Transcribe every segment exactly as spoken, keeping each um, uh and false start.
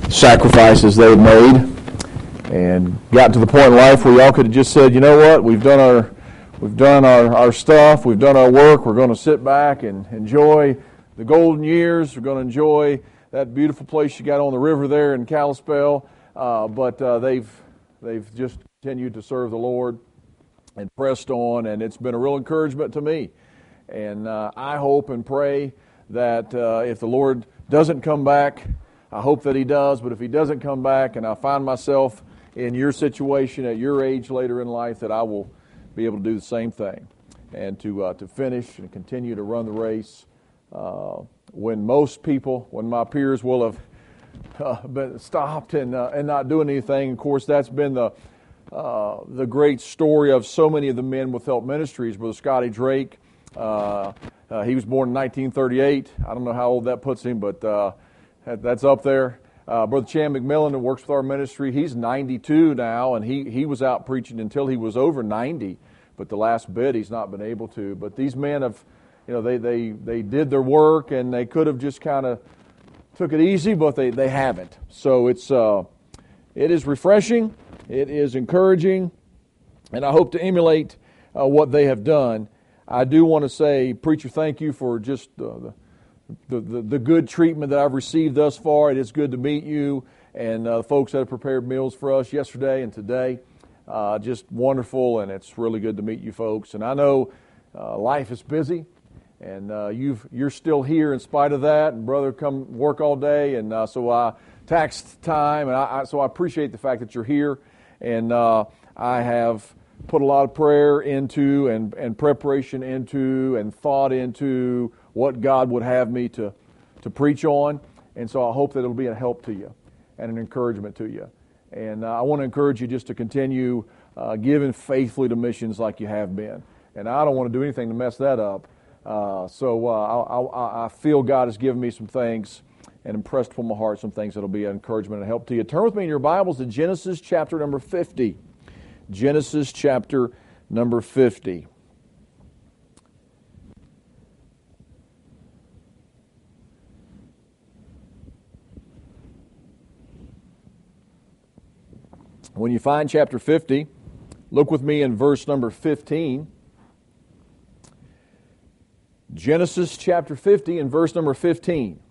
sacrifices they've made, and got to the point in life where y'all could have just said, you know what, we've done our we've done our, our stuff, we've done our work, we're going to sit back and enjoy the golden years, we're going to enjoy that beautiful place you got on the river there in Kalispell, uh, but uh, they've they've just continued to serve the Lord and pressed on, and it's been a real encouragement to me. And uh, I hope and pray that uh, if the Lord doesn't come back, I hope that He does, but if He doesn't come back and I find myself in your situation at your age later in life, that I will be able to do the same thing and to uh, to finish and continue to run the race uh, when most people, when my peers will have uh, been stopped and uh, and not doing anything. Of course, that's been the uh, the great story of so many of the men with Help Ministries. Brother Scotty Drake, uh, uh, he was born in nineteen thirty-eight. I don't know how old that puts him, but uh, that, that's up there. Uh, Brother Chan McMillan, who works with our ministry, he's ninety-two now, and he, he was out preaching until he was over ninety. But the last bit, he's not been able to. But these men have, you know, they they, they did their work, and they could have just kind of took it easy, but they, they haven't. So it's uh, it is refreshing, it is encouraging, and I hope to emulate uh, what they have done. I do want to say, preacher, thank you for just uh, the The, the, the good treatment that I've received thus far. It is good to meet you and uh, the folks that have prepared meals for us yesterday and today. Uh, just wonderful, and it's really good to meet you folks. And I know uh, life is busy, and uh, you've, you're still here in spite of that. And brother, come work all day, and uh, so I taxed time, and I, I, so I appreciate the fact that you're here. And uh, I have put a lot of prayer into and, and preparation into and thought into what God would have me to, to preach on. And so I hope that it'll be a help to you and an encouragement to you. And uh, I want to encourage you just to continue uh, giving faithfully to missions like you have been. And I don't want to do anything to mess that up. Uh, so uh, I, I, I feel God has given me some things and impressed upon my heart some things that will be an encouragement and help to you. Turn with me in your Bibles to Genesis chapter number fifty. Genesis chapter number fifty. When you find chapter fifty, look with me in verse number fifteen. Genesis chapter fifty and verse number fifteen.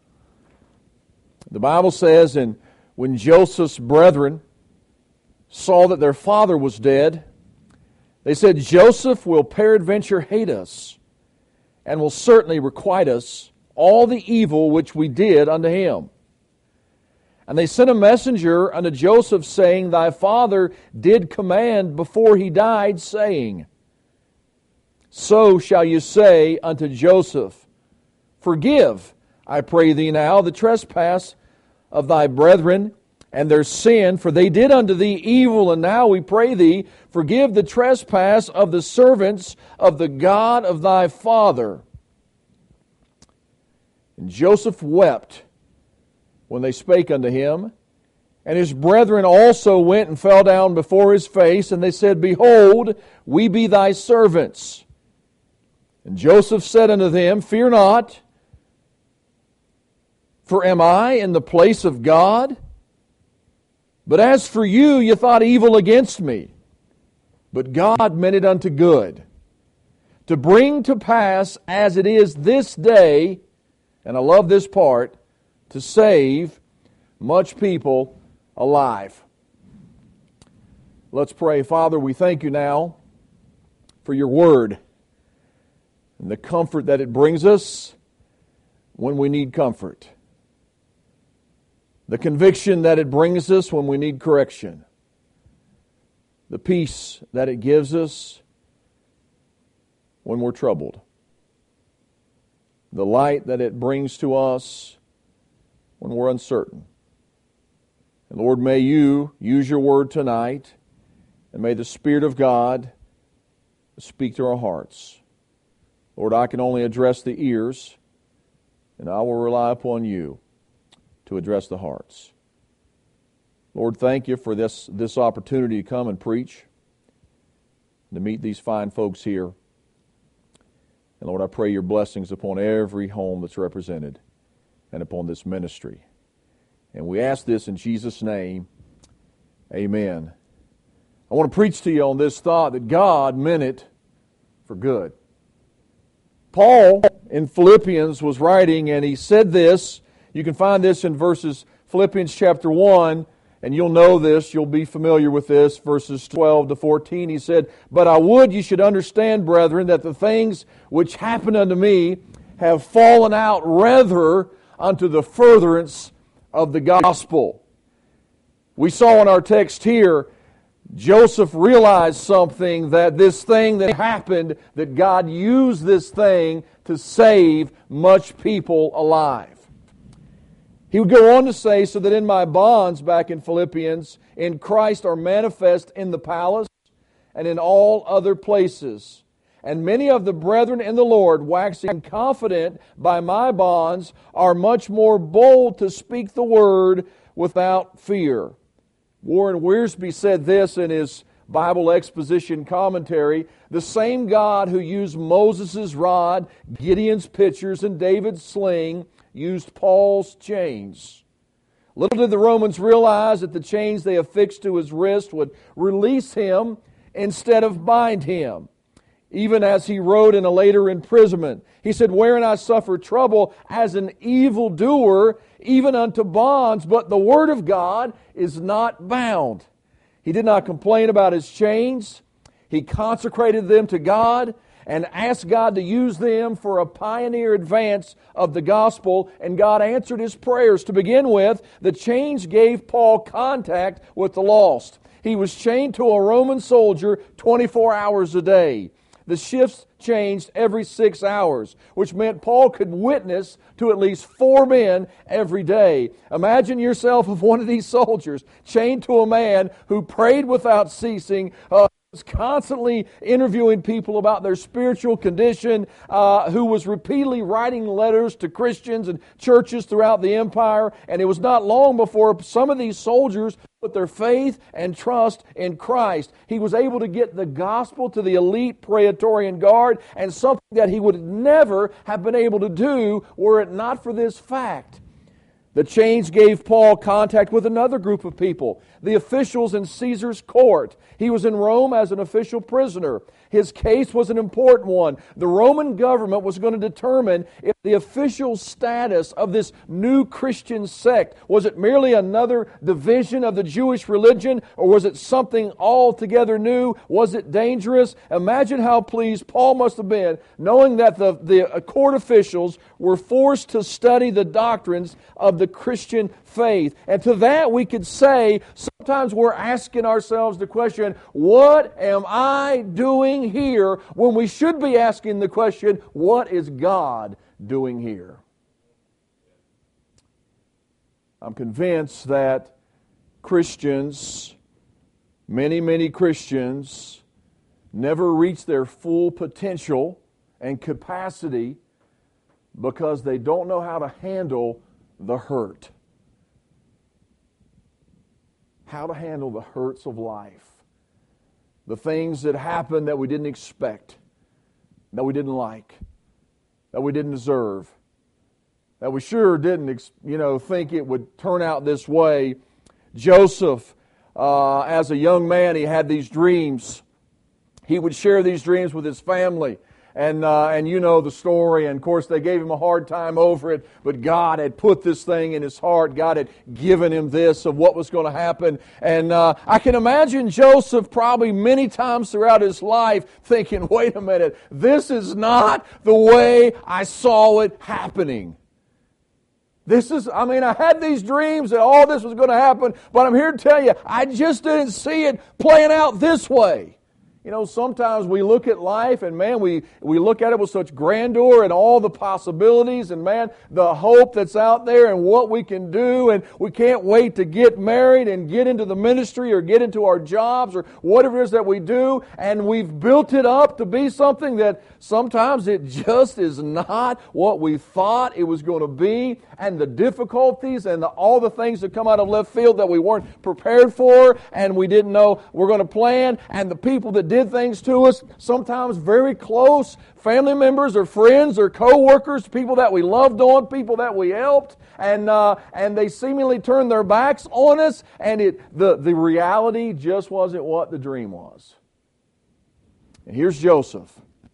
The Bible says, and when Joseph's brethren saw that their father was dead, they said, Joseph will peradventure hate us, and will certainly requite us all the evil which we did unto him. And they sent a messenger unto Joseph, saying, Thy father did command before he died, saying, So shall you say unto Joseph, Forgive, I pray thee now, the trespass of thy brethren, and their sin, for they did unto thee evil, and now we pray thee, forgive the trespass of the servants of the God of thy father. And Joseph wept when they spake unto him, and his brethren also went and fell down before his face, and they said, Behold, we be thy servants. And Joseph said unto them, Fear not, for am I in the place of God? But as for you, you thought evil against me. But God meant it unto good, to bring to pass as it is this day, and I love this part, to save much people alive. Let's pray. Father, we thank you now for your word and the comfort that it brings us when we need comfort. The conviction that it brings us when we need correction. The peace that it gives us when we're troubled. The light that it brings to us when we're uncertain. And Lord, may you use your word tonight, and may the Spirit of God speak to our hearts. Lord, I can only address the ears, and I will rely upon you to address the hearts. Lord, thank you for this, this opportunity to come and preach, to meet these fine folks here. And Lord, I pray your blessings upon every home that's represented and upon this ministry. And we ask this in Jesus' name. Amen. I want to preach to you on this thought that God meant it for good. Paul in Philippians was writing, and he said this. You can find this in verses Philippians chapter one, and you'll know this, you'll be familiar with this, verses twelve to fourteen. He said, "But I would you should understand, brethren, that the things which happened unto me have fallen out rather unto the furtherance of the gospel." We saw in our text here, Joseph realized something, that this thing that happened, that God used this thing to save much people alive. He would go on to say, "So that in my bonds," back in Philippians, "in Christ are manifest in the palace and in all other places. And many of the brethren in the Lord, waxing confident by my bonds, are much more bold to speak the word without fear." Warren Wiersbe said this in his Bible exposition commentary: "The same God who used Moses' rod, Gideon's pitchers, and David's sling used Paul's chains. Little did the Romans realize that the chains they affixed to his wrist would release him instead of bind him. Even as he wrote in a later imprisonment, he said, 'Wherein I suffer trouble as an evildoer, even unto bonds, but the word of God is not bound.' He did not complain about his chains. He consecrated them to God and asked God to use them for a pioneer advance of the gospel, and God answered his prayers. To begin with, the chains gave Paul contact with the lost. He was chained to a Roman soldier twenty-four hours a day. The shifts changed every six hours, which meant Paul could witness to at least four men every day. Imagine yourself of one of these soldiers, chained to a man who prayed without ceasing, uh, was constantly interviewing people about their spiritual condition, uh, who was repeatedly writing letters to Christians and churches throughout the empire. And it was not long before some of these soldiers put their faith and trust in Christ. He was able to get the gospel to the elite Praetorian Guard, and something that he would never have been able to do were it not for this fact. The chains gave Paul contact with another group of people, the officials in Caesar's court. He was in Rome as an official prisoner. His case was an important one. The Roman government was going to determine if the official status of this new Christian sect, was it merely another division of the Jewish religion, or was it something altogether new? Was it dangerous? Imagine how pleased Paul must have been knowing that the, the court officials were forced to study the doctrines of the Christian faith. And to that we could say, sometimes we're asking ourselves the question, what am I doing here? When we should be asking the question, what is God doing here? I'm convinced that Christians, many, many Christians, never reach their full potential and capacity because they don't know how to handle the hurt. How to handle the hurts of life. The things that happen that we didn't expect, that we didn't like, that we didn't deserve, that we sure didn't, you know, think it would turn out this way. Joseph, uh, as a young man, he had these dreams. He would share these dreams with his family. And uh, and you know the story, and of course they gave him a hard time over it, but God had put this thing in his heart. God had given him this of what was going to happen. And uh, I can imagine Joseph probably many times throughout his life thinking, wait a minute, this is not the way I saw it happening. This is, I mean, I had these dreams that all this was going to happen, but I'm here to tell you, I just didn't see it playing out this way. You know, sometimes we look at life and, man, we, we look at it with such grandeur and all the possibilities and, man, the hope that's out there and what we can do, and we can't wait to get married and get into the ministry or get into our jobs or whatever it is that we do, and we've built it up to be something that sometimes it just is not what we thought it was going to be, and the difficulties and the, all the things that come out of left field that we weren't prepared for and we didn't know we're going to plan, and the people that did things to us, sometimes very close, family members or friends or co-workers, people that we loved on, people that we helped, and uh, and they seemingly turned their backs on us, and it the, the reality just wasn't what the dream was. And here's Joseph.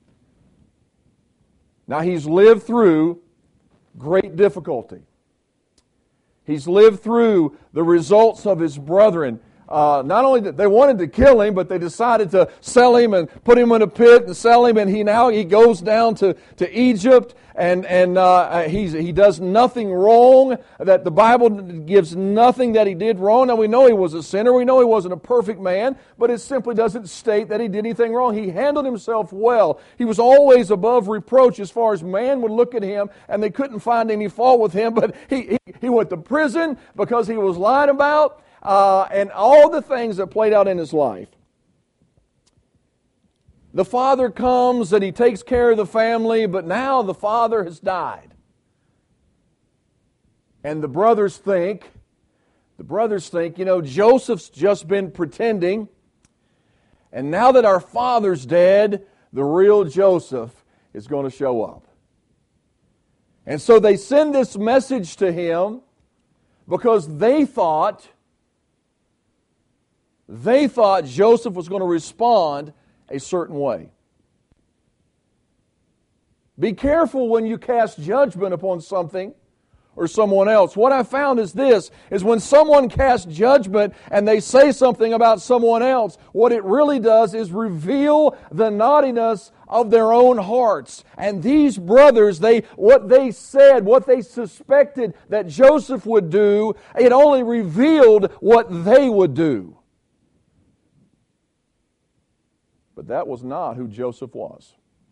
Now he's lived through great difficulty. He's lived through the results of his brethren. Uh, not only that they wanted to kill him, but they decided to sell him and put him in a pit and sell him. And he now he goes down to, to Egypt, and and uh, he's he does nothing wrong. That the Bible gives nothing that he did wrong. Now we know he was a sinner. We know he wasn't a perfect man, but it simply doesn't state that he did anything wrong. He handled himself well. He was always above reproach as far as man would look at him, and they couldn't find any fault with him. But he he, he went to prison because he was lied about. Uh, and all the things that played out in his life. The father comes and he takes care of the family, but now the father has died. And the brothers think, the brothers think, you know, Joseph's just been pretending, and now that our father's dead, the real Joseph is going to show up. And so they send this message to him because they thought They thought Joseph was going to respond a certain way. Be careful when you cast judgment upon something or someone else. What I found is this, is when someone casts judgment and they say something about someone else, what it really does is reveal the naughtiness of their own hearts. And these brothers, they what they said, what they suspected that Joseph would do, it only revealed what they would do. But that was not who Joseph was.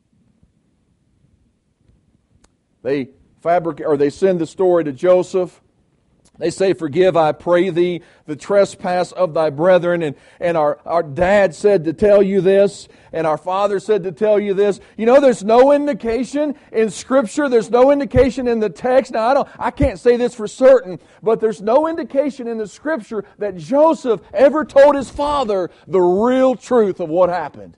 They fabricate, or they send the story to Joseph. They say, "Forgive, I pray thee, the trespass of thy brethren." And, and our, our dad said to tell you this, and our father said to tell you this. You know, there's no indication in Scripture, there's no indication in the text. Now, I don't, I can't say this for certain, but there's no indication in the Scripture that Joseph ever told his father the real truth of what happened.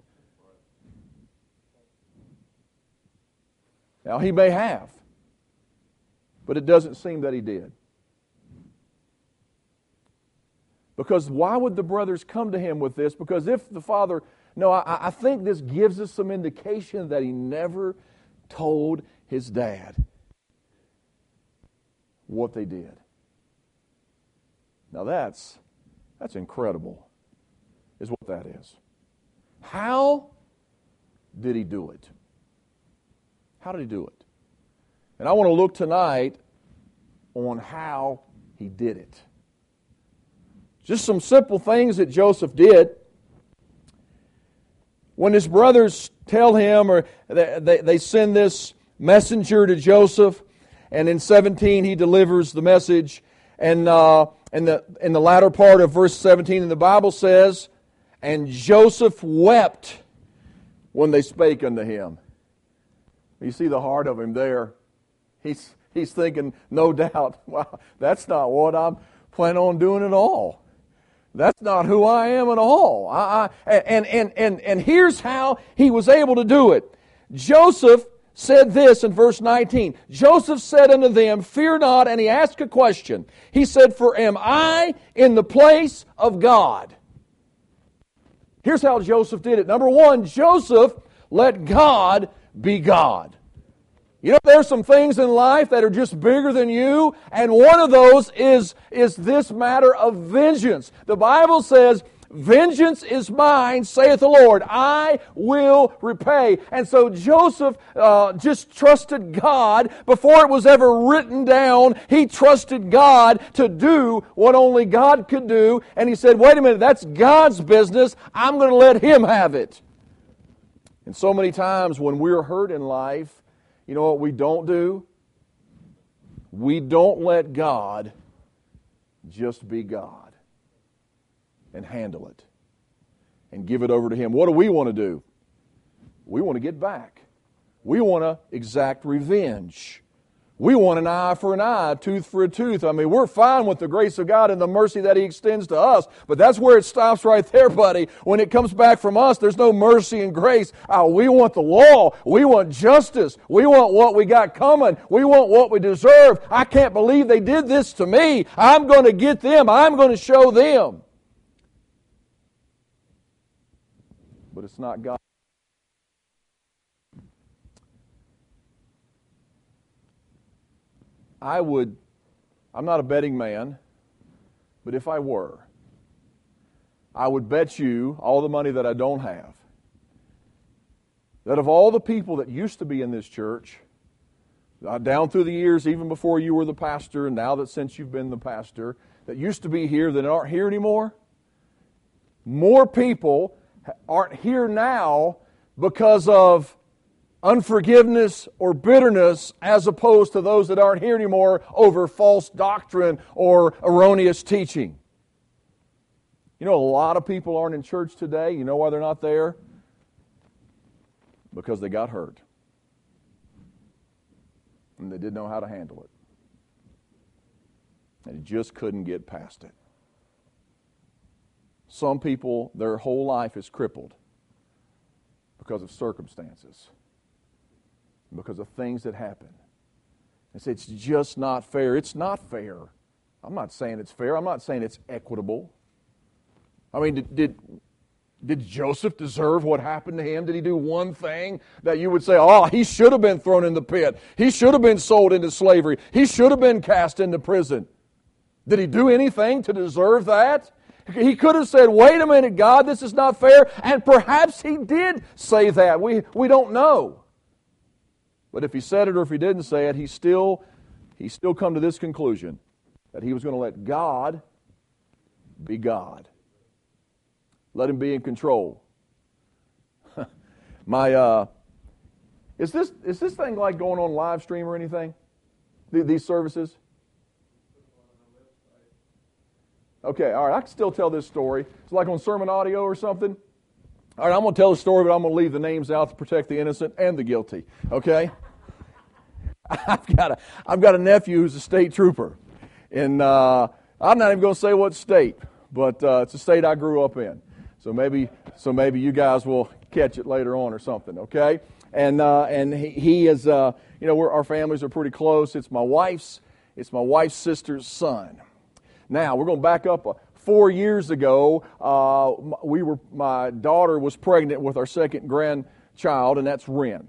Now, he may have, but it doesn't seem that he did. Because why would the brothers come to him with this? Because if the father... No, I, I think this gives us some indication that he never told his dad what they did. Now that's, that's incredible, is what that is. How did he do it? How did he do it? And I want to look tonight on how he did it. Just some simple things that Joseph did. When his brothers tell him, or they, they, they send this messenger to Joseph, and in seventeen he delivers the message, and uh, in the in the latter part of verse seventeen, and the Bible says, "And Joseph wept when they spake unto him." You see the heart of him there. He's he's thinking, no doubt, wow, that's not what I'm planning on doing at all. That's not who I am at all. I, I, and, and, and, and here's how he was able to do it. Joseph said this in verse nineteen. Joseph said unto them, "Fear not," and he asked a question. He said, "For am I in the place of God?" Here's how Joseph did it. Number one, Joseph let God be God. You know, there's some things in life that are just bigger than you, and one of those is, is this matter of vengeance. The Bible says, "Vengeance is mine, saith the Lord. I will repay." And so Joseph uh, just trusted God before it was ever written down. He trusted God to do what only God could do. And he said, wait a minute, that's God's business. I'm going to let Him have it. And so many times when we're hurt in life, you know what we don't do? We don't let God just be God and handle it and give it over to Him. What do we want to do? We want to get back. We want to exact revenge. We want an eye for an eye, a tooth for a tooth. I mean, we're fine with the grace of God and the mercy that He extends to us, but that's where it stops right there, buddy. When it comes back from us, there's no mercy and grace. Uh, we want the law. We want justice. We want what we got coming. We want what we deserve. I can't believe they did this to me. I'm going to get them. I'm going to show them. But it's not God. I would, I'm not a betting man, but if I were, I would bet you all the money that I don't have, that of all the people that used to be in this church, uh, down through the years, even before you were the pastor, and now that since you've been the pastor, that used to be here that aren't here anymore, more people aren't here now because of unforgiveness or bitterness as opposed to those that aren't here anymore over false doctrine or erroneous teaching. You know, a lot of people aren't in church today. You know why they're not there? Because they got hurt. And they didn't know how to handle it. And they just couldn't get past it. Some people, their whole life is crippled because of circumstances. Because of things that happen. It's, it's just not fair. It's not fair. I'm not saying it's fair. I'm not saying it's equitable. I mean, did, did, did Joseph deserve what happened to him? Did he do one thing that you would say, oh, he should have been thrown in the pit. He should have been sold into slavery. He should have been cast into prison. Did he do anything to deserve that? He could have said, wait a minute, God, this is not fair. And perhaps he did say that. We, we don't know. But if he said it or if he didn't say it, he still, he still come to this conclusion, that he was going to let God be God. Let him be in control. My, uh, is this is this thing like going on live stream or anything? These services? Okay, all right, I can still tell this story. It's like on Sermon Audio or something. All right, I'm going to tell the story, but I'm going to leave the names out to protect the innocent and the guilty, okay? I've got a, I've got a nephew who's a state trooper. And uh, I'm not even going to say what state, but uh, it's a state I grew up in. So maybe so maybe you guys will catch it later on or something, okay? And uh, and he, he is, uh, you know, we're, our families are pretty close. It's my wife's, it's my wife's sister's son. Now, we're going to back up. Uh, four years ago, uh, we were my daughter was pregnant with our second grandchild, and that's Ren.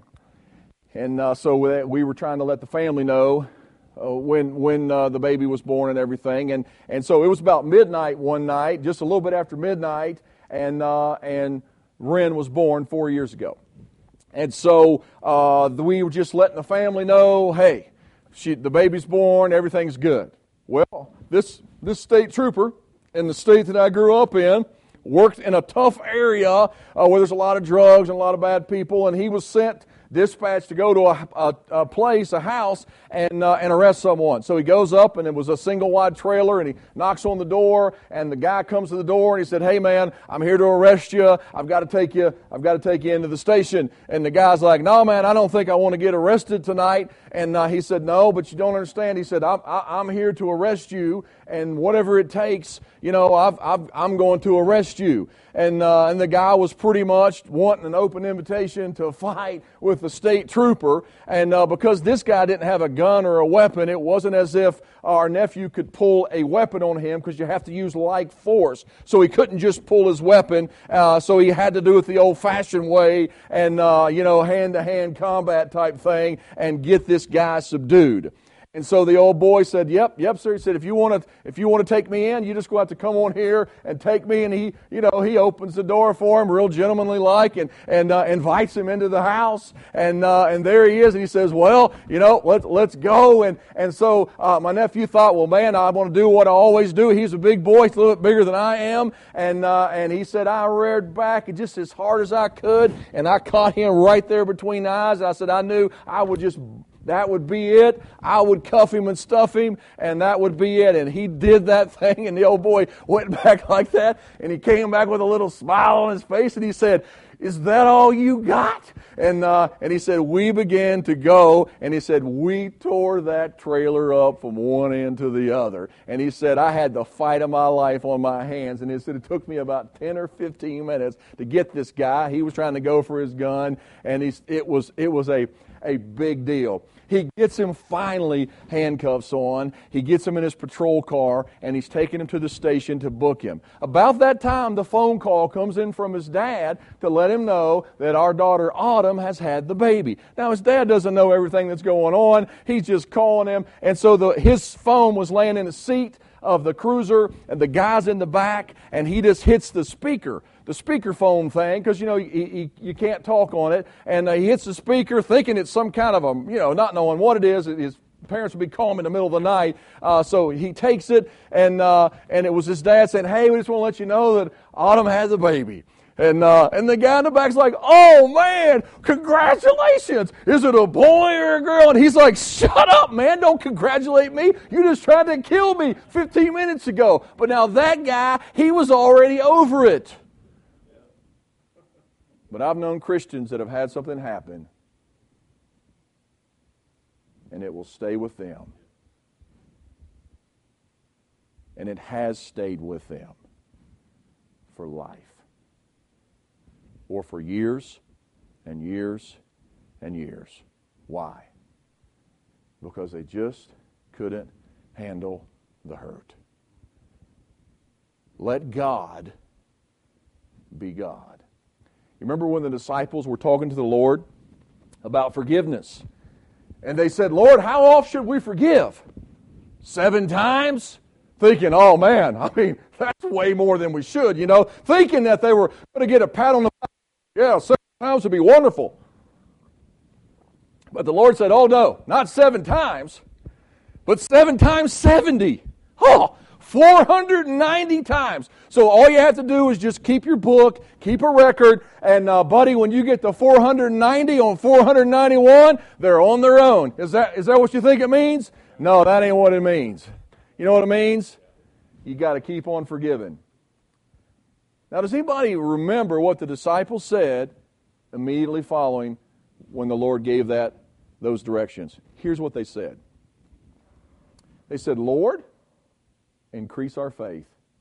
And uh, so we were trying to let the family know uh, when when uh, the baby was born and everything. And and so it was about midnight one night, just a little bit after midnight, and uh, and Ren was born four years ago. And so uh, we were just letting the family know, hey, she, the baby's born, everything's good. Well, this this state trooper in the state that I grew up in worked in a tough area uh, where there's a lot of drugs and a lot of bad people, and he was sent, dispatched to go to a, a, a place, a house, and uh, and arrest someone. So he goes up, and it was a single-wide trailer, and he knocks on the door, and the guy comes to the door, and he said, hey, man, I'm here to arrest you. I've got to take you, I've got to take you into the station. And the guy's like, no, man, I don't think I want to get arrested tonight. And uh, he said, no, but you don't understand. He said, I'm, I'm here to arrest you, and whatever it takes, you know, I've, I've, I'm going to arrest you. And uh, and the guy was pretty much wanting an open invitation to fight with the state trooper. And uh, because this guy didn't have a gun or a weapon, it wasn't as if our nephew could pull a weapon on him, because you have to use like force. So he couldn't just pull his weapon. Uh, so he had to do it the old-fashioned way and, uh, you know, hand-to-hand combat type thing and get this guy subdued. And so the old boy said, yep, yep, sir. He said, if you want to if you want to take me in, you just go have to come on here and take me. And he, you know, he opens the door for him, real gentlemanly like, and and uh, invites him into the house. And uh, and there he is. And he says, well, you know, let's let's go. And and so uh, my nephew thought, well, man, I want to do what I always do. He's a big boy, he's a little bit bigger than I am. And uh, and he said, I reared back just as hard as I could, and I caught him right there between the eyes. I said, I knew I would just. That would be it. I would cuff him and stuff him, and that would be it. And he did that thing, and the old boy went back like that, and he came back with a little smile on his face, and he said, Is that all you got? And uh, and he said, we began to go, and he said, we tore that trailer up from one end to the other. And he said, I had the fight of my life on my hands. And he said, it took me about ten or fifteen minutes to get this guy. He was trying to go for his gun, and he's, it was it was a, a big deal. He gets him finally handcuffs on. He gets him in his patrol car, and he's taking him to the station to book him. About that time, the phone call comes in from his dad to let him know that our daughter Autumn has had the baby. Now, his dad doesn't know everything that's going on. He's just calling him. And so the, his phone was laying in the seat of the cruiser, and the guy's in the back, and he just hits the speaker. The speakerphone thing, because, you know, you, you, you can't talk on it. And uh, he hits the speaker thinking it's some kind of a, you know, not knowing what it is. His parents would be calling him in the middle of the night. Uh, so he takes it, and uh, and it was his dad saying, hey, we just want to let you know that Autumn has a baby. And uh, and the guy in the back's like, oh, man, congratulations. Is it a boy or a girl? And he's like, shut up, man. Don't congratulate me. You just tried to kill me fifteen minutes ago. But now that guy, he was already over it. But I've known Christians that have had something happen, and it will stay with them. And it has stayed with them for life. Or for years and years and years. Why? Because they just couldn't handle the hurt. Let God be God. You remember when the disciples were talking to the Lord about forgiveness? And they said, Lord, how often should we forgive? Seven times? Thinking, oh man, I mean, that's way more than we should, you know. Thinking that they were going to get a pat on the back. Yeah, seven times would be wonderful. But the Lord said, oh no, not seven times, but seven times seventy. Oh, four hundred ninety times. So all you have to do is just keep your book, keep a record, and uh, buddy, when you get to four hundred ninety on four hundred ninety-one, they're on their own. Is that is that what you think it means? No, that ain't what it means. You know what it means? You got to keep on forgiving. Now, does anybody remember what the disciples said immediately following when the Lord gave that those directions? Here's what they said. They said, Lord, increase our faith.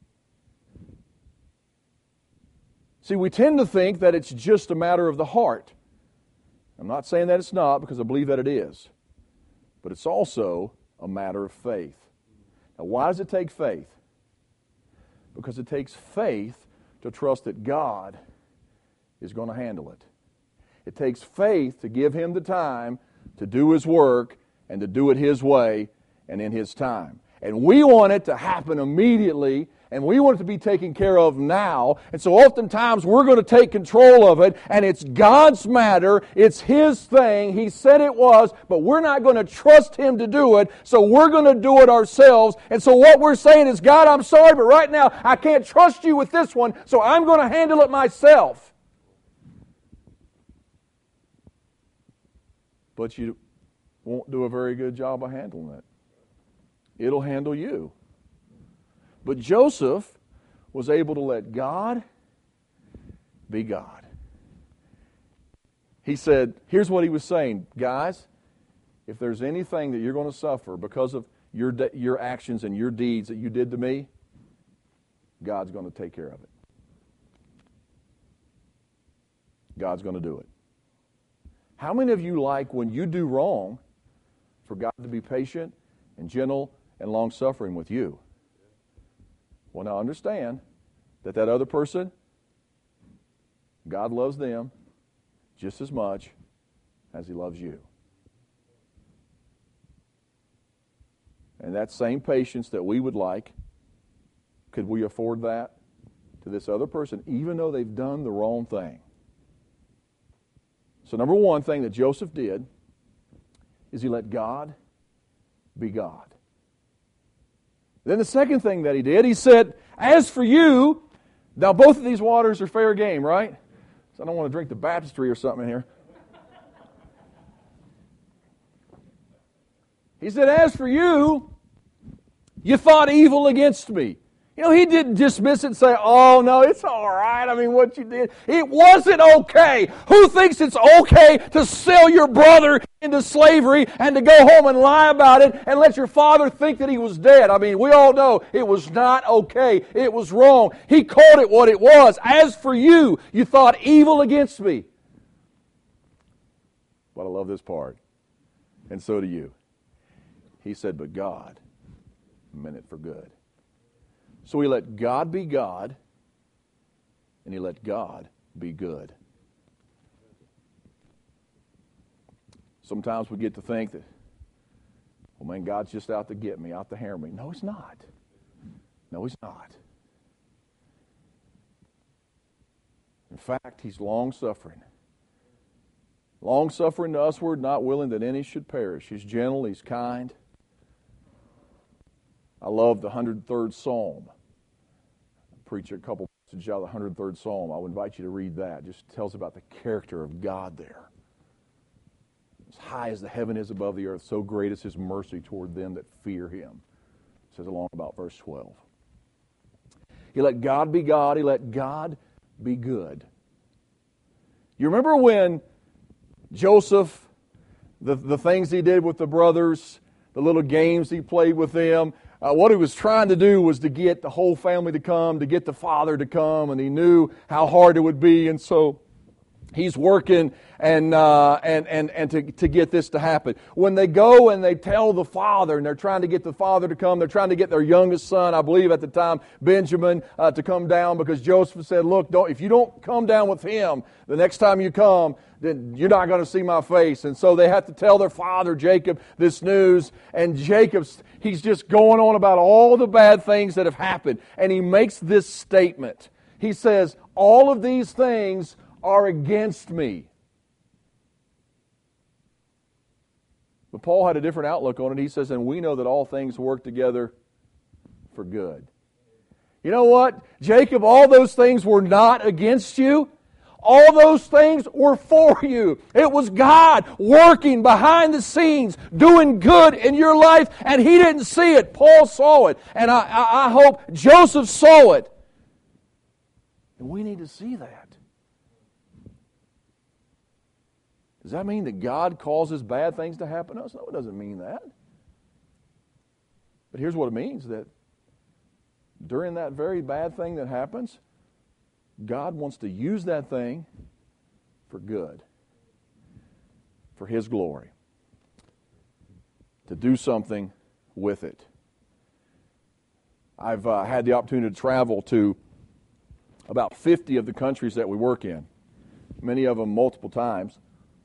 See, we tend to think that it's just a matter of the heart. I'm not saying that it's not, because I believe that it is. But it's also a matter of faith. Now, why does it take faith? Because it takes faith to trust that God is going to handle it. It takes faith to give Him the time to do His work and to do it His way and in His time. And we want it to happen immediately, and we want it to be taken care of now. And so oftentimes we're going to take control of it, and it's God's matter. It's His thing. He said it was, but we're not going to trust Him to do it, so we're going to do it ourselves. And so what we're saying is, God, I'm sorry, but right now I can't trust You with this one, so I'm going to handle it myself. But you won't do a very good job of handling it. It'll handle you. But Joseph was able to let God be God. He said, here's what he was saying, guys, if there's anything that you're going to suffer because of your de- your actions and your deeds that you did to me, God's going to take care of it. God's going to do it. How many of you like when you do wrong for God to be patient and gentle and long-suffering with you? Well, now understand that that other person, God loves them just as much as He loves you. And that same patience that we would like, could we afford that to this other person, even though they've done the wrong thing? So number one thing that Joseph did is he let God be God. Then the second thing that he did, he said, as for you, now both of these waters are fair game, right? So I don't want to drink the baptistry or something in here. He said, as for you, you thought evil against me. You know, he didn't dismiss it and say, oh, no, it's all right. I mean, what you did, it wasn't okay. Who thinks it's okay to sell your brother into slavery and to go home and lie about it and let your father think that he was dead? I mean, we all know it was not okay. It was wrong. He called it what it was. As for you, you thought evil against me. But I love this part. And so do you. He said, but God meant it for good. So he let God be God, and he let God be good. Sometimes we get to think that, well, man, God's just out to get me, out to harm me. No, he's not. No, he's not. In fact, he's long-suffering. Long-suffering to usward, not willing that any should perish. He's gentle, he's kind. I love the one hundred third Psalm. I preach a couple passages out of the one hundred third Psalm. I would invite you to read that. It just tells about the character of God there. As high as the heaven is above the earth, so great is his mercy toward them that fear him. It says along about verse twelve. He let God be God. He let God be good. You remember when Joseph, the, the things he did with the brothers, the little games he played with them, Uh, what he was trying to do was to get the whole family to come, to get the father to come, and he knew how hard it would be, and so he's working and uh, and and and to, to get this to happen. When they go and they tell the father, and they're trying to get the father to come, they're trying to get their youngest son, I believe at the time, Benjamin, uh, to come down, because Joseph said, look, don't, if you don't come down with him, the next time you come, then you're not going to see my face. And so they have to tell their father, Jacob, this news. And Jacob's, he's just going on about all the bad things that have happened. And he makes this statement. He says, all of these things are against me. But Paul had a different outlook on it. He says, and we know that all things work together for good. You know what? Jacob, all those things were not against you. All those things were for you. It was God working behind the scenes, doing good in your life, and he didn't see it. Paul saw it, and I, I, I hope Joseph saw it. And we need to see that. Does that mean that God causes bad things to happen to us? No, it doesn't mean that. But here's what it means, that during that very bad thing that happens, God wants to use that thing for good, for his glory, to do something with it. I've uh, had the opportunity to travel to about fifty of the countries that we work in, many of them multiple times.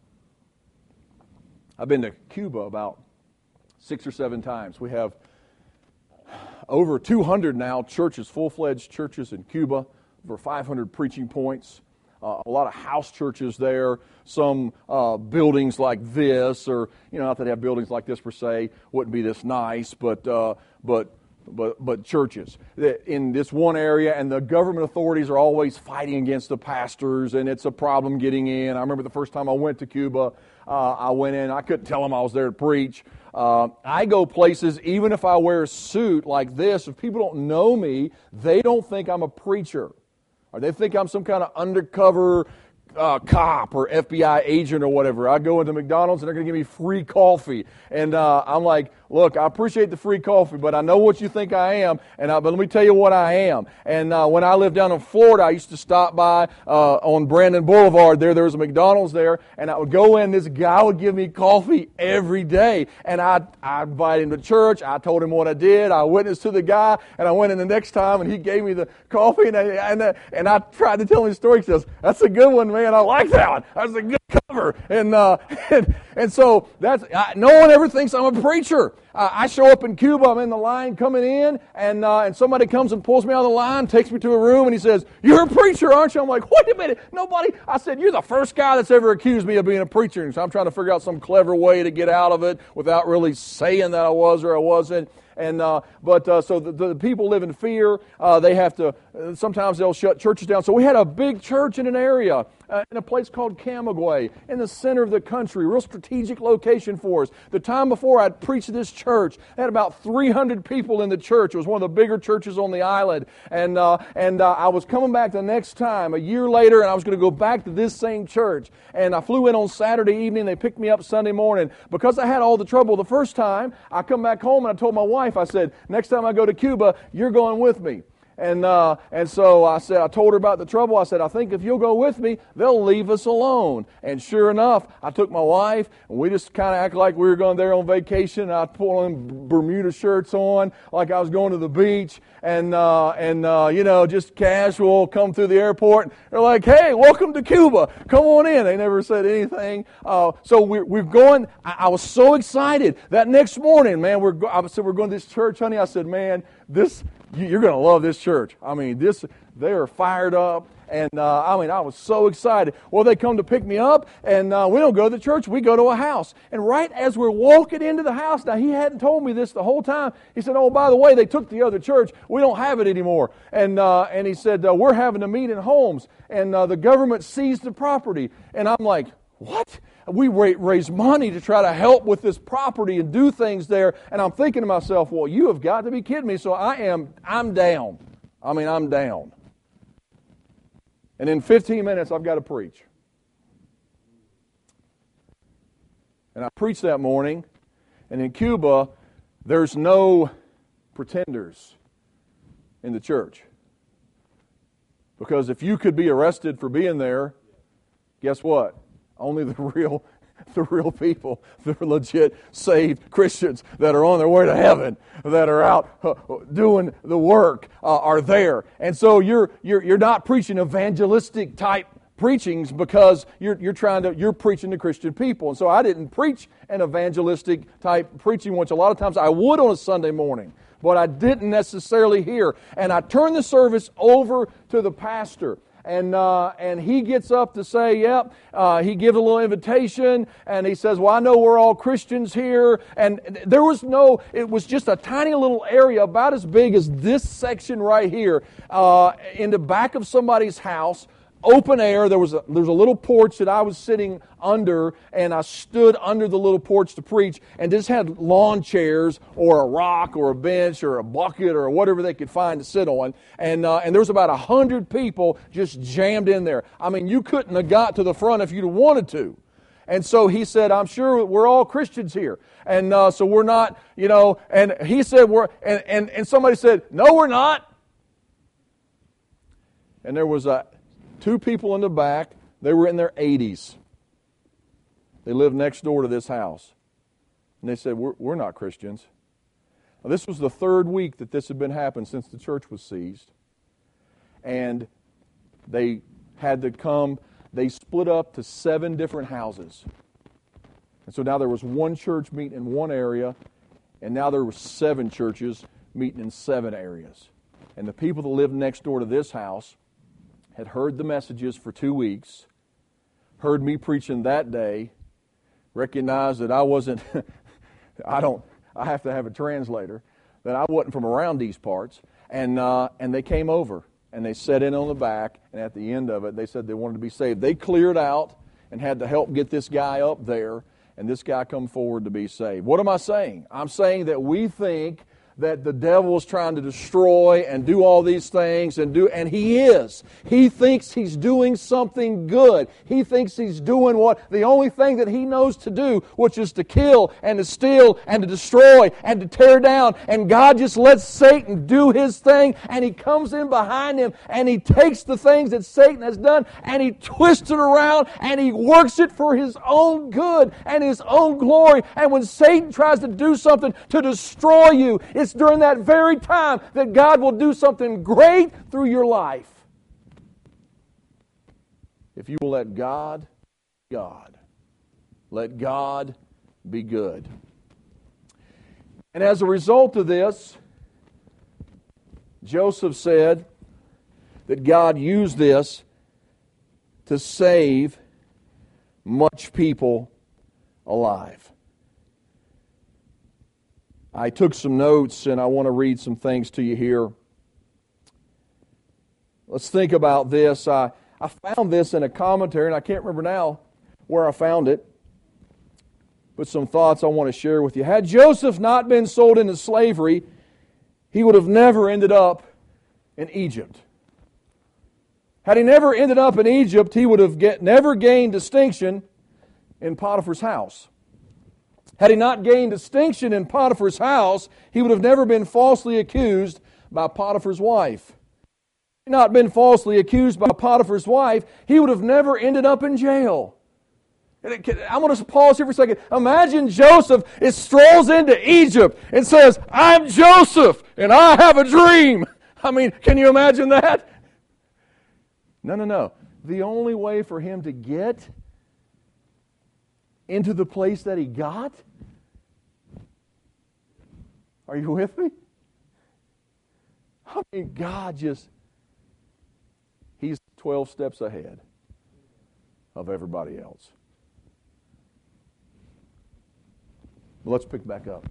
I've been to Cuba about six or seven times. We have over two hundred now churches, full-fledged churches in Cuba, over five hundred preaching points, uh, a lot of house churches there, some uh, buildings like this, or, you know, not that they have buildings like this per se, wouldn't be this nice, but uh, but but but churches in this one area, and the government authorities are always fighting against the pastors, and it's a problem getting in. I remember the first time I went to Cuba, uh, I went in, I couldn't tell them I was there to preach. Uh, I go places, even if I wear a suit like this, if people don't know me, they don't think I'm a preacher. Or they think I'm some kind of undercover uh, cop or F B I agent or whatever. I go into McDonald's and they're going to give me free coffee. And uh, I'm like, look, I appreciate the free coffee, but I know what you think I am, and I, but let me tell you what I am. And uh, when I lived down in Florida, I used to stop by uh, on Brandon Boulevard. There, there was a McDonald's there, and I would go in. This guy would give me coffee every day, and I I invited him to church. I told him what I did. I witnessed to the guy, and I went in the next time, and he gave me the coffee, and I, and, uh, and I tried to tell him his story. He says, "That's a good one, man. I like that one. That's a good cover." And uh, and, and so that's I, no one ever thinks I'm a preacher. Uh, I show up in Cuba, I'm in the line coming in, and uh, and somebody comes and pulls me out of the line, takes me to a room, and he says, "You're a preacher, aren't you?" I'm like, "Wait a minute, nobody." I said, "You're the first guy that's ever accused me of being a preacher." And so I'm trying to figure out some clever way to get out of it without really saying that I was or I wasn't. And uh, but uh, so the, the people live in fear. Uh, they have to. Uh, sometimes they'll shut churches down. So we had a big church in an area. Uh, in a place called Camagüey, in the center of the country, real strategic location for us. The time before I'd preached this church, I had about three hundred people in the church. It was one of the bigger churches on the island. And uh, and uh, I was coming back the next time, a year later, and I was going to go back to this same church. And I flew in on Saturday evening. They picked me up Sunday morning. Because I had all the trouble the first time, I come back home and I told my wife, I said, next time I go to Cuba, you're going with me. And uh, and so I said, I told her about the trouble. I said, I think if you'll go with me, they'll leave us alone. And sure enough, I took my wife, and we just kind of act like we were going there on vacation. And I put on Bermuda shirts on, like I was going to the beach, and uh, and uh, you know, just casual. Come through the airport, and they're like, "Hey, welcome to Cuba. Come on in." They never said anything. Uh, so we're we're going. I, I was so excited that next morning, man. We're I said we're going to this church, honey. I said, man, this. You're going to love this church. I mean, this they are fired up, and uh, I mean, I was so excited. Well, they come to pick me up, and uh, we don't go to the church. We go to a house. And right as we're walking into the house, now he hadn't told me this the whole time. He said, "Oh, by the way, they took the other church. We don't have it anymore." And uh, and he said, uh, "We're having to meet in homes, and uh, the government seized the property." And I'm like, "What?" We raise money to try to help with this property and do things there. And I'm thinking to myself, well, you have got to be kidding me. So I am, I'm down. I mean, I'm down. And in fifteen minutes, I've got to preach. And I preached that morning. And in Cuba, there's no pretenders in the church. Because if you could be arrested for being there, guess what? Only the real, the real people, the legit saved Christians that are on their way to heaven, that are out uh, doing the work, uh, are there. And so you're you're you're not preaching evangelistic type preachings because you're you're trying to you're preaching to Christian people. And so I didn't preach an evangelistic type preaching, which a lot of times I would on a Sunday morning, but I didn't necessarily hear. And I turned the service over to the pastor. And uh, and he gets up to say, yep, uh, he gives a little invitation, and he says, well, I know we're all Christians here. And there was no, it was just a tiny little area about as big as this section right here, uh, in the back of somebody's house, open air. There was a, there was a little porch that I was sitting under, and I stood under the little porch to preach, and just had lawn chairs or a rock or a bench or a bucket or whatever they could find to sit on. And uh, and there was about a hundred people just jammed in there. I mean, you couldn't have got to the front if you'd have wanted to. And so he said, I'm sure we're all Christians here. And uh, so we're not, you know, and he said, we're, and, and, and somebody said, no, we're not. And there was a Two people in the back, they were in their eighties. They lived next door to this house. And they said, we're, we're not Christians. Now, this was the third week that this had been happening since the church was seized. And they had to come, they split up to seven different houses. And so now there was one church meeting in one area, and now there were seven churches meeting in seven areas. And the people that lived next door to this house had heard the messages for two weeks, heard me preaching that day, recognized that I wasn't, I don't, I have to have a translator, that I wasn't from around these parts, and uh, and they came over, and they sat in on the back, and at the end of it, they said they wanted to be saved. They cleared out and had to help get this guy up there, and this guy come forward to be saved. What am I saying? I'm saying that we think that the devil is trying to destroy and do all these things, and do, and he is. He thinks he's doing something good. He thinks he's doing what the only thing that he knows to do, which is to kill and to steal and to destroy and to tear down. And God just lets Satan do his thing, and he comes in behind him, and he takes the things that Satan has done, and he twists it around, and he works it for his own good and his own glory. And when Satan tries to do something to destroy you, it's during that very time that God will do something great through your life. If you will let God be God. Let God be good. And as a result of this, Joseph said that God used this to save much people alive. I took some notes and I want to read some things to you here. Let's think about this. I, I found this in a commentary, and I can't remember now where I found it, but some thoughts I want to share with you. Had Joseph not been sold into slavery, he would have never ended up in Egypt. Had he never ended up in Egypt, he would have get, never gained distinction in Potiphar's house. Had he not gained distinction in Potiphar's house, he would have never been falsely accused by Potiphar's wife. Had he not been falsely accused by Potiphar's wife, he would have never ended up in jail. I'm going to pause here for a second. Imagine Joseph is strolls into Egypt and says, "I'm Joseph and I have a dream." I mean, can you imagine that? No, no, no. The only way for him to get into the place that he got, are you with me? I mean, God just, He's twelve steps ahead of everybody else. Let's pick back up.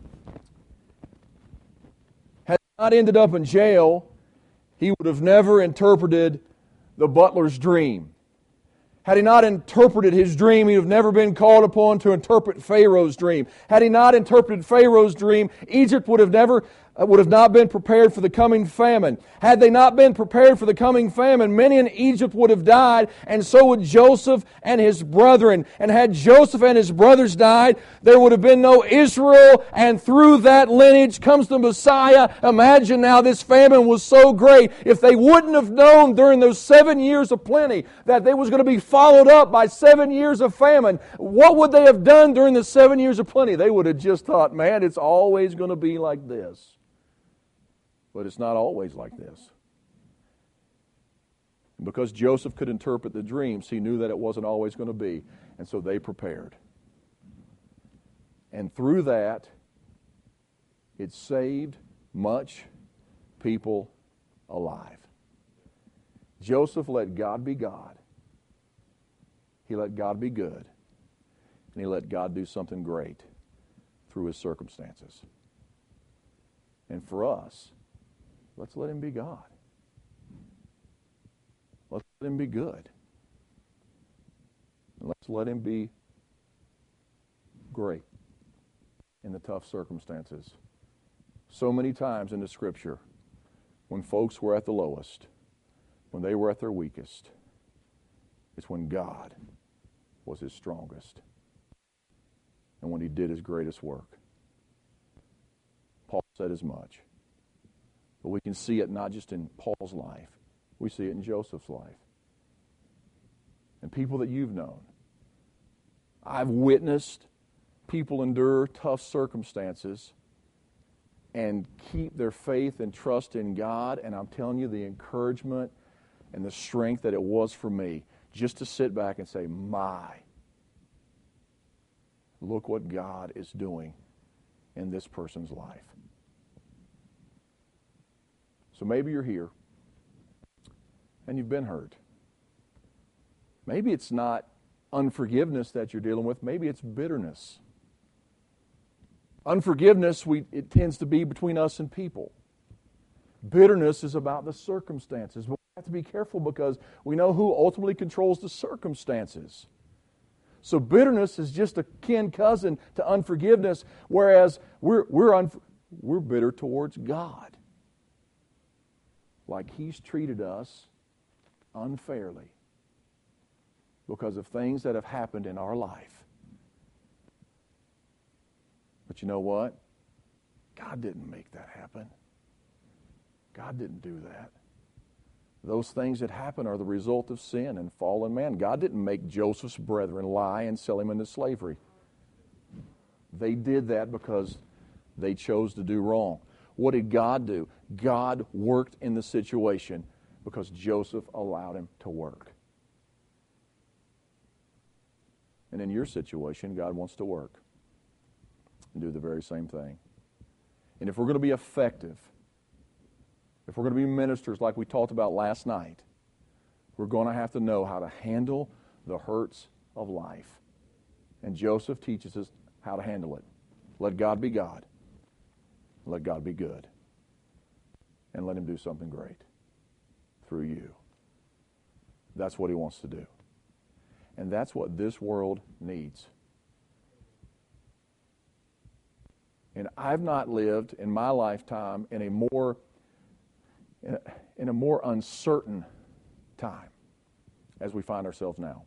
Had he not ended up in jail, he would have never interpreted the butler's dream. Had he not interpreted his dream, he would have never been called upon to interpret Pharaoh's dream. Had he not interpreted Pharaoh's dream, Egypt would have never uh, would have not been prepared for the coming famine. Had they not been prepared for the coming famine, many in Egypt would have died, and so would Joseph and his brethren. And had Joseph and his brothers died, there would have been no Israel, and through that lineage comes the Messiah. Imagine now, this famine was so great. If they wouldn't have known during those seven years of plenty that they was going to be followed up by seven years of famine, what would they have done during the seven years of plenty? They would have just thought, man, it's always going to be like this. But it's not always like this. And because Joseph could interpret the dreams, he knew that it wasn't always going to be. And so they prepared. And through that, it saved much people alive. Joseph let God be God. He let God be good. And he let God do something great through his circumstances. And for us, let's let him be God. Let's let him be good. And let's let him be great in the tough circumstances. So many times in the Scripture, when folks were at the lowest, when they were at their weakest, it's when God was his strongest and when he did his greatest work. Paul said as much. But we can see it not just in Paul's life. We see it in Joseph's life. And people that you've known. I've witnessed people endure tough circumstances and keep their faith and trust in God. And I'm telling you, the encouragement and the strength that it was for me just to sit back and say, my, look what God is doing in this person's life. So maybe you're here and you've been hurt. Maybe it's not unforgiveness that you're dealing with. Maybe it's bitterness. Unforgiveness, we, it tends to be between us and people. Bitterness is about the circumstances. But we have to be careful because we know who ultimately controls the circumstances. So bitterness is just a kin cousin to unforgiveness, whereas we're, we're, un, we're bitter towards God. Like he's treated us unfairly because of things that have happened in our life. But you know what? God didn't make that happen. God didn't do that. Those things that happen are the result of sin and fallen man. God didn't make Joseph's brethren lie and sell him into slavery. They did that because they chose to do wrong. What did God do? God worked in the situation because Joseph allowed him to work. And in your situation, God wants to work and do the very same thing. And if we're going to be effective, if we're going to be ministers like we talked about last night, we're going to have to know how to handle the hurts of life. And Joseph teaches us how to handle it. Let God be God. Let God be good. And let Him do something great through you. That's what He wants to do. And that's what this world needs. And I've not lived in my lifetime in a more in a, in a more uncertain time as we find ourselves now.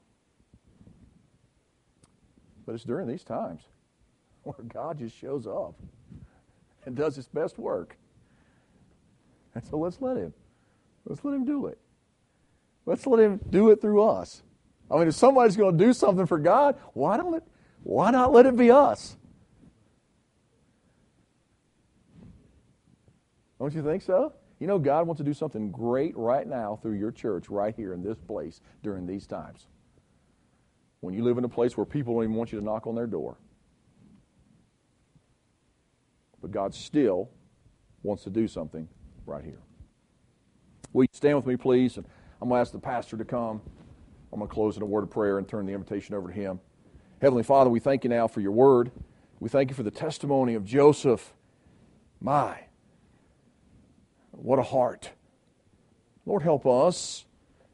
But it's during these times where God just shows up and does His best work. And so let's let Him. Let's let Him do it. Let's let Him do it through us. I mean, if somebody's going to do something for God, why don't it, why not let it be us? Don't you think so? You know, God wants to do something great right now through your church, right here in this place during these times. When you live in a place where people don't even want you to knock on their door. But God still wants to do something right here. Will you stand with me, please? And I'm going to ask the pastor to come. I'm going to close in a word of prayer and turn the invitation over to him. Heavenly Father, we thank you now for your word. We thank you for the testimony of Joseph. My, what a heart. Lord, help us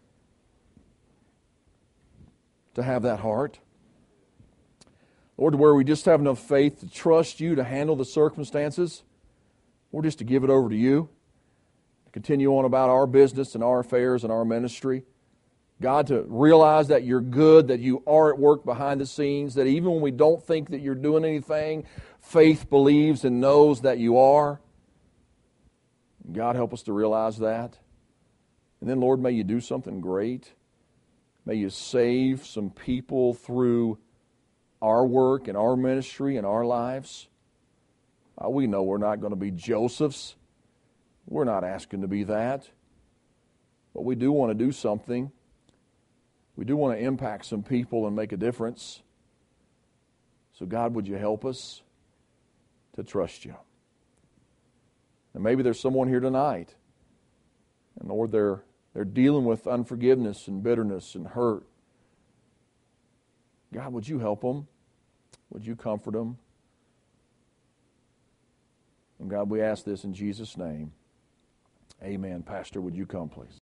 to have that heart. Lord, where we just have enough faith to trust you to handle the circumstances, or just to give it over to you, to continue on about our business and our affairs and our ministry. God, to realize that you're good, that you are at work behind the scenes, that even when we don't think that you're doing anything, faith believes and knows that you are. God, help us to realize that. And then, Lord, may you do something great. May you save some people through our work and our ministry and our lives. Uh, we know we're not going to be Josephs. We're not asking to be that. But we do want to do something. We do want to impact some people and make a difference. So God, would you help us to trust you? And maybe there's someone here tonight, and Lord, they're, they're dealing with unforgiveness and bitterness and hurt. God, would you help them? Would you comfort them? And God, we ask this in Jesus' name. Amen. Pastor, would you come, please?